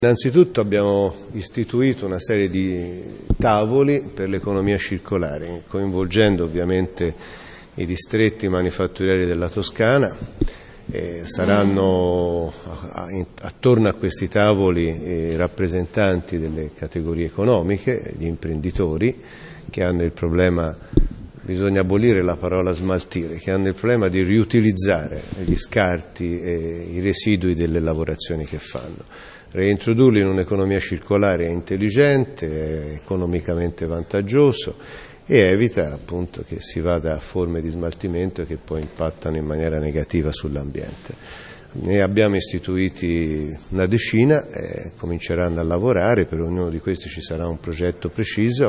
Innanzitutto abbiamo istituito una serie di tavoli per l'economia circolare, coinvolgendo ovviamente i distretti manifatturieri della Toscana. Saranno attorno a questi tavoli rappresentanti delle categorie economiche, gli imprenditori che hanno il problema, bisogna abolire la parola smaltire, che hanno il problema di riutilizzare gli scarti e i residui delle lavorazioni che fanno. Reintrodurli in un'economia circolare è intelligente, è economicamente vantaggioso e evita appunto che si vada a forme di smaltimento che poi impattano in maniera negativa sull'ambiente. Ne abbiamo istituiti una decina, cominceranno a lavorare, per ognuno di questi ci sarà un progetto preciso.